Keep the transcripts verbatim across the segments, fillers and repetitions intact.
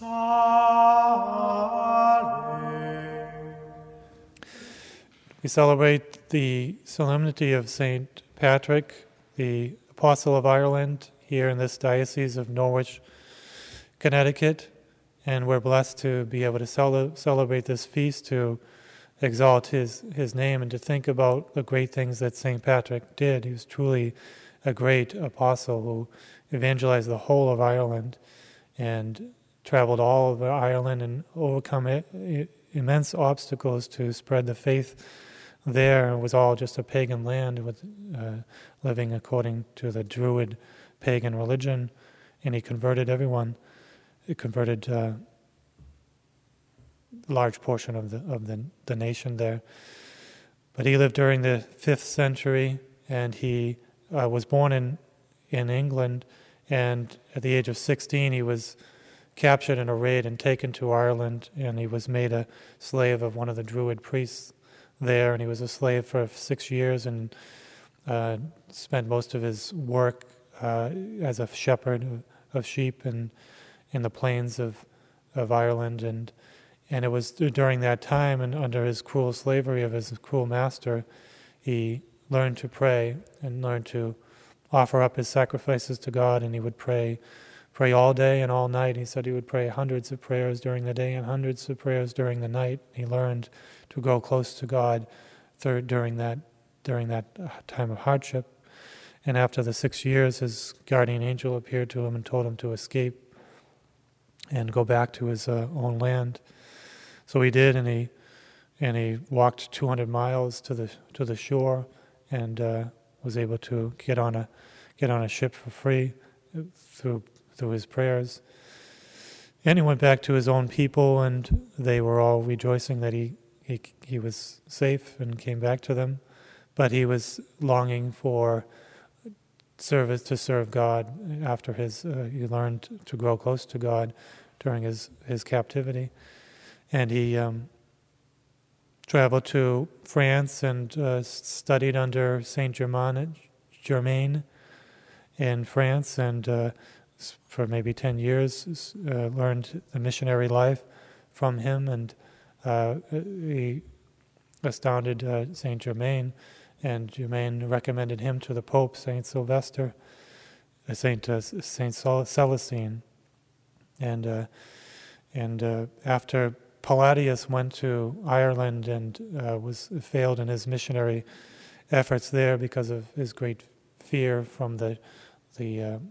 We celebrate the solemnity of Saint Patrick, the Apostle of Ireland, here in this diocese of Norwich, Connecticut, and we're blessed to be able to cel- celebrate this feast, to exalt his, his name and to think about the great things that Saint Patrick did. He was truly a great apostle who evangelized the whole of Ireland and traveled all over Ireland and overcome it, it, immense obstacles to spread the faith there. It was all just a pagan land with uh, living according to the Druid pagan religion, and he converted everyone. He converted uh, a large portion of the of the, the nation there. But he lived during the fifth century, and he uh, was born in in England, and at the age of sixteen he was captured in a raid and taken to Ireland, and he was made a slave of one of the Druid priests there, and he was a slave for six years and uh, spent most of his work uh, as a shepherd of, of sheep and in the plains of, of Ireland, and and it was during that time and under his cruel slavery of his cruel master, he learned to pray and learned to offer up his sacrifices to God, and he would pray pray all day and all night. He said he would pray hundreds of prayers during the day and hundreds of prayers during the night. He learned to go close to God third, during that during that time of hardship. And after the six years, his guardian angel appeared to him and told him to escape and go back to his uh, own land. So he did, and he and he walked two hundred miles to the to the shore, and uh, was able to get on a get on a ship for free through through his prayers. And he went back to his own people, and they were all rejoicing that he he he was safe and came back to them. But he was longing for service to serve God after his uh, he learned to grow close to God during his, his captivity. And he um, traveled to France and uh, studied under Saint Germain, Germain in France, and uh, for maybe ten years uh, learned the missionary life from him, and uh, he astounded uh, Saint Germain, and Germain recommended him to the Pope, Saint Sylvester, uh, Saint uh, Saint Celestine, and uh, and uh, after Palladius went to Ireland and uh, was failed in his missionary efforts there because of his great fear from the the uh,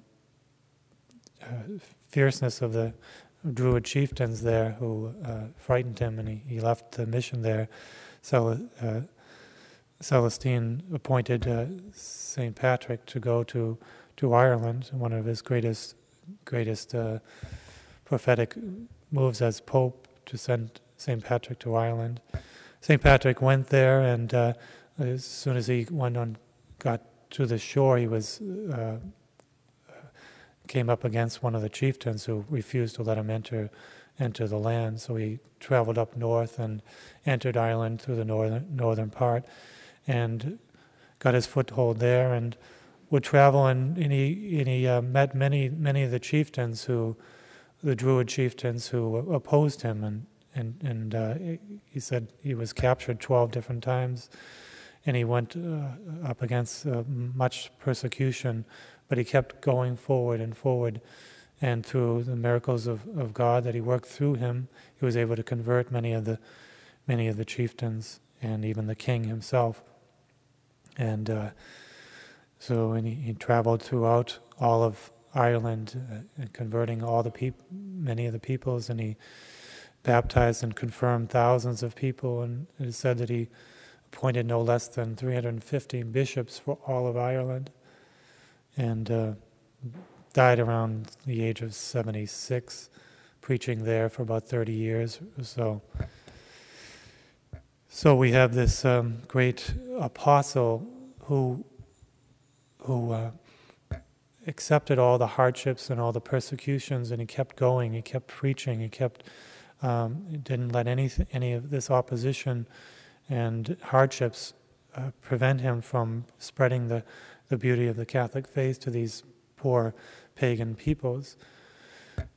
uh, fierceness of the Druid chieftains there, who uh, frightened him, and he, he left the mission there. So uh, Celestine appointed uh, Saint Patrick to go to to Ireland, one of his greatest greatest uh, prophetic moves as Pope, to send Saint Patrick to Ireland. Saint Patrick went there, and uh, as soon as he went on, got to the shore, he was uh, came up against one of the chieftains who refused to let him enter enter the land. So he traveled up north and entered Ireland through the northern northern part, and got his foothold there, and would travel, and, and he and he uh, met many many of the chieftains who. the Druid chieftains who opposed him, and and and uh, he said he was captured twelve different times, and he went uh, up against uh, much persecution, but he kept going forward and forward, and through the miracles of, of God that he worked through him, he was able to convert many of the many of the chieftains and even the king himself, and uh, so and he, he traveled throughout all of Ireland, uh, converting all the peop- many of the peoples, and he baptized and confirmed thousands of people, and it is said that he appointed no less than three hundred fifty bishops for all of Ireland, and uh, died around the age of seventy-six, preaching there for about thirty years or so. So we have this um, great apostle who who uh, accepted all the hardships and all the persecutions, and he kept going, he kept preaching, he kept, um, didn't let any, any of this opposition and hardships uh, prevent him from spreading the, the beauty of the Catholic faith to these poor pagan peoples.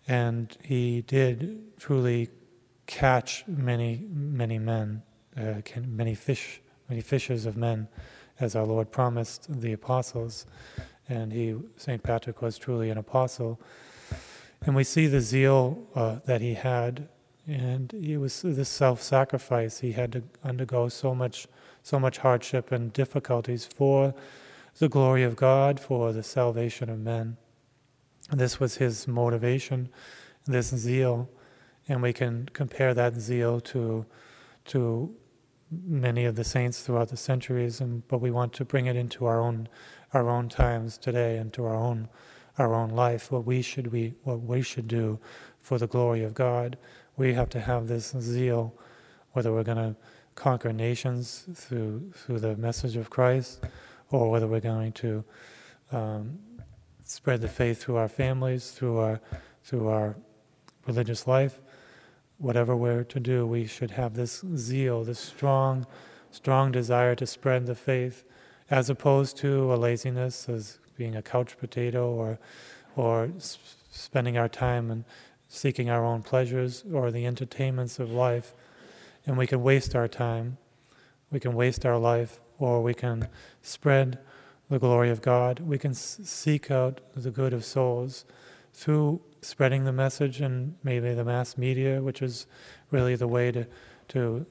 And he did truly catch many, many men, uh, many fish, many fishers of men, as our Lord promised the apostles. And he, Saint Patrick, was truly an apostle. And we see the zeal uh, that he had, and he was this self-sacrifice. He had to undergo so much, so much hardship and difficulties for the glory of God, for the salvation of men. And this was his motivation, this zeal, and we can compare that zeal to to many of the saints throughout the centuries. And but we want to bring it into our own our own times today, into our own our own life. What we should we what we should do for the glory of God. We have to have this zeal, whether we're going to conquer nations through through the message of Christ, or whether we're going to um, spread the faith through our families, through our through our religious life. Whatever we're to do, we should have this zeal, this strong, strong desire to spread the faith, as opposed to a laziness, as being a couch potato, or or spending our time and seeking our own pleasures or the entertainments of life. And we can waste our time, we can waste our life, or we can spread the glory of God. We can s- seek out the good of souls through spreading the message and maybe the mass media, which is really the way to to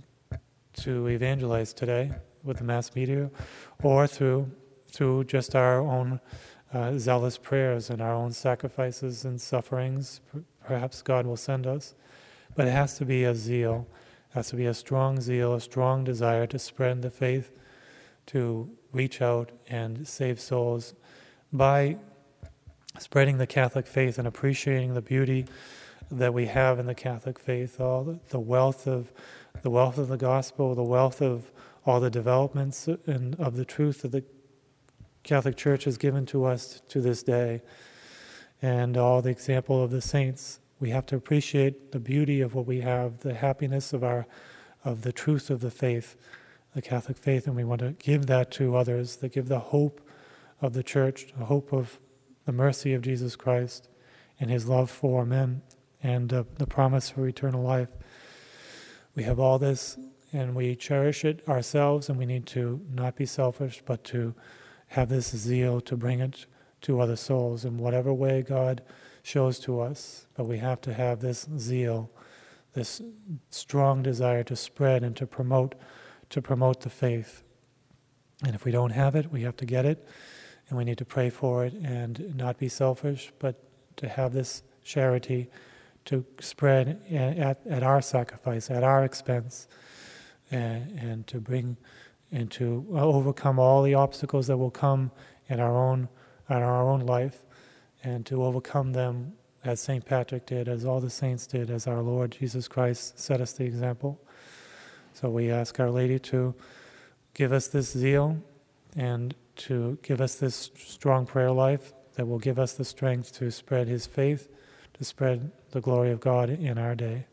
to evangelize today with the mass media, or through through just our own uh, zealous prayers and our own sacrifices and sufferings. Perhaps God will send us, but it has to be a zeal, it has to be a strong zeal, a strong desire to spread the faith, to reach out and save souls by spreading the Catholic faith and appreciating the beauty that we have in the Catholic faith, all the, the wealth of the wealth of the gospel, the wealth of all the developments and of the truth that the Catholic Church has given to us to this day, and all the example of the saints. We have to appreciate the beauty of what we have, the happiness of our of the truth of the faith, the Catholic faith, and we want to give that to others, that give the hope of the Church, the hope of the mercy of Jesus Christ and his love for men, and uh, the promise for eternal life. We have all this, and we cherish it ourselves, and we need to not be selfish, but to have this zeal to bring it to other souls in whatever way God shows to us. But we have to have this zeal, this strong desire to spread and to promote, to promote the faith. And if we don't have it, we have to get it, and we need to pray for it and not be selfish, but to have this charity to spread at, at our sacrifice, at our expense, and, and to bring and to overcome all the obstacles that will come in our own in our own life, and to overcome them as Saint Patrick did, as all the saints did, as our Lord Jesus Christ set us the example. So we ask Our Lady to give us this zeal and to give us this strong prayer life that will give us the strength to spread his faith, to spread the glory of God in our day.